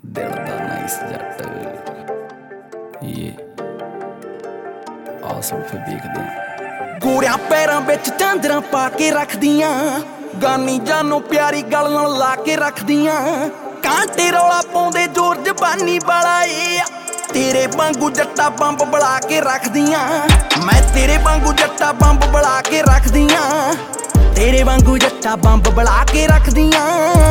ਦਿਲ ਦਾ ਨਾਈਸ ਜੱਟ ਇਹ ਆਸਲ ਫੇ ਵੇਖਦੇ ਗੋਰਿਆਂ ਪੈਰਾਂ ਵਿੱਚ ਝਾਂਜਰਾਂ ਪਾ ਕੇ ਰੱਖਦੀਆਂ, ਗਾਨੀ ਜਾਨੋਂ ਪਿਆਰੀ ਗੱਲ ਨਾਲ ਲਾ ਕੇ ਰੱਖਦੀਆਂ। ਕਾਂਟੇ ਰੌਲਾ ਪਾਉਂਦੇ ਜ਼ੋਰ ਜ਼ਬਾਨੀ ਵਾਲਾ ਏ, ਤੇਰੇ ਵਾਂਗੂ ਜੱਟਾ ਬੰਬ ਬਣਾ ਕੇ ਰੱਖਦੀਆਂ। ਮੈਂ ਤੇਰੇ ਵਾਂਗੂ ਜੱਟਾ ਬੰਬ ਬਣਾ ਕੇ ਰੱਖਦੀਆਂ, ਤੇਰੇ ਵਾਂਗੂ ਜੱਟਾ ਬੰਬ ਬਣਾ ਕੇ ਰੱਖਦੀਆਂ।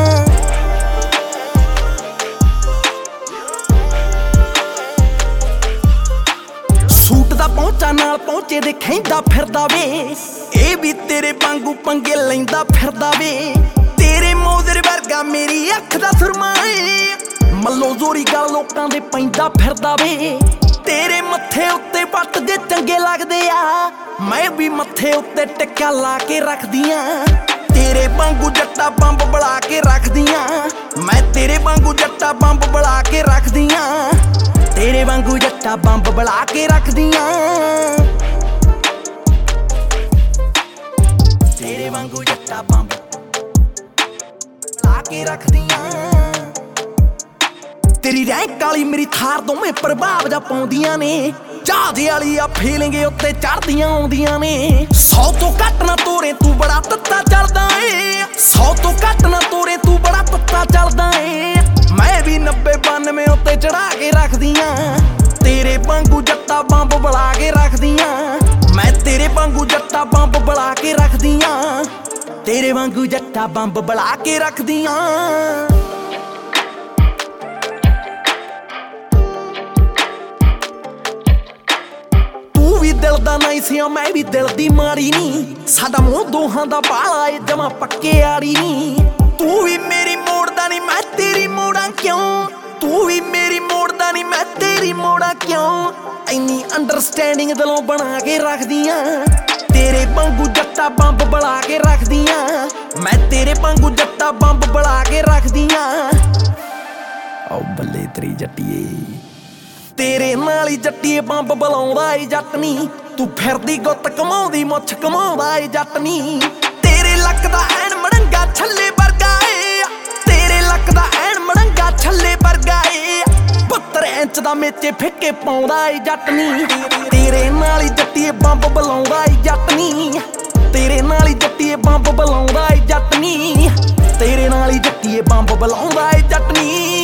ਸੂਟ ਦਾ ਪਹੁੰਚਾ ਨਾਲ ਪਹੁੰਚੇ ਦੇ ਖੈਂਦਾ ਫਿਰਦਾ ਵੇ, ਇਹ ਵੀ ਤੇਰੇ ਵਾਂਗੂ ਪੰਗੇ ਲੈਂਦਾ ਫਿਰਦਾ ਵੇ। ਤੇਰੇ ਮੋਜ਼ਰ ਵਰਗਾ ਮੇਰੀ ਅੱਖ ਦਾ ਸੁਰਮਾ ਏ, ਮੱਲੋ ਜ਼ੋਰੀ ਗੱਲ ਲੋਕਾਂ ਦੇ ਪੈਂਦਾ ਫਿਰਦਾ ਵੇ। ਤੇਰੇ ਮੱਥੇ ਉੱਤੇ ਵੱਟ ਦੇ ਚੰਗੇ ਲੱਗਦੇ ਆ, ਮੈਂ ਵੀ ਮੱਥੇ ਉੱਤੇ ਟਿੱਕਾ ਲਾ ਕੇ ਰੱਖਦੀਆਂ। ਤੇਰੇ ਵਾਂਗੂ ਜੱਟਾ ਬੰਬ ਬਣਾ ਕੇ ਰੱਖਦੀਆਂ, ਮੈਂ ਤੇਰੇ ਵਾਂਗੂ ਜੱਟਾ ਬੰਬ ਬਣਾ ਕੇ ਰੱਖਦੀਆਂ। ਤੇਰੇ ਵਾਂਗੂ ਜੱਟਾ ਬੰਬ ਬਣਾ ਕੇ ਰੱਖਦੀਆਂ, ਤੇਰੇ ਵਾਂਗੂ ਜੱਟਾ ਬੰਬ ਬਣਾ ਕੇ ਰੱਖਦੀਆਂ। ਤੇਰੀ ਰੈਂਕ ਵਾਲੀ ਮੇਰੀ ਥਾਰ ਦੋਵੇਂ ਪ੍ਰਭਾਵ ਜਾ ਪਾਉਂਦੀਆਂ ਨੇ, ਜਹਾਜ਼ ਵਾਲੀ ਆ ਫੀਲਿੰਗ ਉੱਤੇ ਚੜਦੀਆਂ ਆਉਂਦੀਆਂ ਨੇ। 100 ਤੋਂ ਘੱਟ ਨਾ ਤੋਰੇ ਤੂੰ ਬੜਾ ਤੱਤਾ ਚੱਲਦਾ ਏ, 100 ਤੋਂ ਘੱਟ ਨਾ ਤੋਰੇ ਤੂੰ ਬੜਾ ਤੱਤਾ ਚੱਲਦਾ ਏ। ਮੈਂ ਵੀ 90 92 ਉੱਤੇ ਚੜਾ ਕੇ ਰੱਖਦੀਆਂ, ਤੇਰੇ ਵਾਂਗੂ ਜੱਟਾ ਬੰਬ ਬਣਾ ਕੇ ਰੱਖਦੀਆਂ। ਮੈਂ ਤੇਰੇ ਵਾਂਗੂ ਜੱਟਾ ਬੰਬ ਬਣਾ ਕੇ ਰੱਖਦੀਆਂ, ਤੇਰੇ ਵਾਂਗੂ ਜੱਟਾ ਬੰਬ ਬਣਾ ਕੇ ਰੱਖਦੀਆਂ। ਦਿਲ ਦਾ ਨਹੀਂ ਸੀ ਮੈਂ ਵੀ ਦਿਲ ਦੀ ਮਾਰੀ ਨੀ, ਸਾਡਾ ਮੂੰਹ ਦੋਹਾਂ ਦਾ ਬਾਲਾ ਏ ਜਮਾ ਪੱਕੇ ਆੜੀ ਨੀ। ਤੂੰ ਵੀ ਮੇਰੀ ਮੋੜਦਾ ਨੀ ਮੈਂ ਤੇਰੀ ਮੋੜਾਂ ਕਿਉਂ, ਤੂੰ ਵੀ ਮੇਰੀ ਮੋੜਦਾ ਨੀ ਮੈਂ ਤੇਰੀ ਮੋੜਾਂ ਕਿਉਂ। ਇੰਨੀ ਅੰਡਰਸਟੈਂਡਿੰਗ ਦਿਲੋਂ ਬਣਾ ਕੇ ਰੱਖਦੀਆਂ, ਤੇਰੇ ਵਾਂਗੂ ਜੱਟਾ ਬੰਬ ਬਣਾ ਕੇ ਰੱਖਦੀਆਂ। ਮੈਂ ਤੇਰੇ ਵਾਂਗੂ ਜੱਟਾ ਬੰਬ ਬਣਾ ਕੇ ਰੱਖਦੀਆਂ। ਆਓ ਬੱਲੇ ਤੇਰੀ ਜੱਟੀਏ, ਤੇਰੇ ਨਾਲ ਹੀ ਜੱਟੀਏ ਬੰਬ ਬਲਾਉਂਦਾ ਏ ਜੱਟ ਨੀ, ਤੂੰ ਫਿਰਦੀ ਗੁੱਤ ਕਮਾਉਂਦੀ ਮੁੱਛ ਕਮਾਉਂਦਾ ਏ ਜੱਟ ਨੀ। ਤੇਰੇ ਲੱਕ ਦਾ ਐਨ ਮੜੰਗਾ ਛੱਲੇ ਵਰਗਾ ਏ, ਤੇਰੇ ਲੱਕ ਦਾ ਐਨ ਮੜੰਗਾ ਛੱਲੇ ਵਰਗਾ ਏ। 72 ਇੰਚ ਦਾ ਮੇਚੇ ਫਿੱਕੇ ਪਾਉਂਦਾ ਏ ਜੱਟ ਨੀ, ਤੇਰੇ ਨਾਲ ਹੀ ਜੱਟੀਏ ਬੰਬ ਬਲਾਉਂਦਾ ਏ ਜੱਟ ਨੀ। ਤੇਰੇ ਨਾਲ ਹੀ ਜੱਟੀਏ ਬੰਬ ਬਲਾਉਂਦਾ ਏ ਜੱਟ ਨੀ, ਤੇਰੇ ਨਾਲ ਹੀ ਜੱਟੀਏ ਬੰਬ ਬਲਾਉਂਦਾ ਏ ਜੱਟ ਨੀ।